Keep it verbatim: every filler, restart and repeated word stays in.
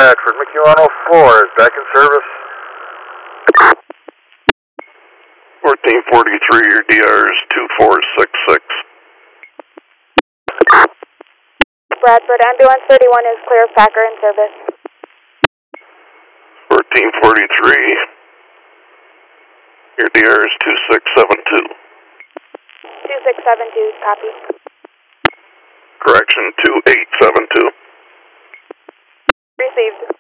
Bradford, Mickey one oh four is back in service. fourteen forty-three, your D R is two four six six. Bradford, ambulance thirty-one is clear of Packer in service. fourteen forty-three, your D R is two six seven two. two six seven two, copy. Correction, two eight seven two. Received.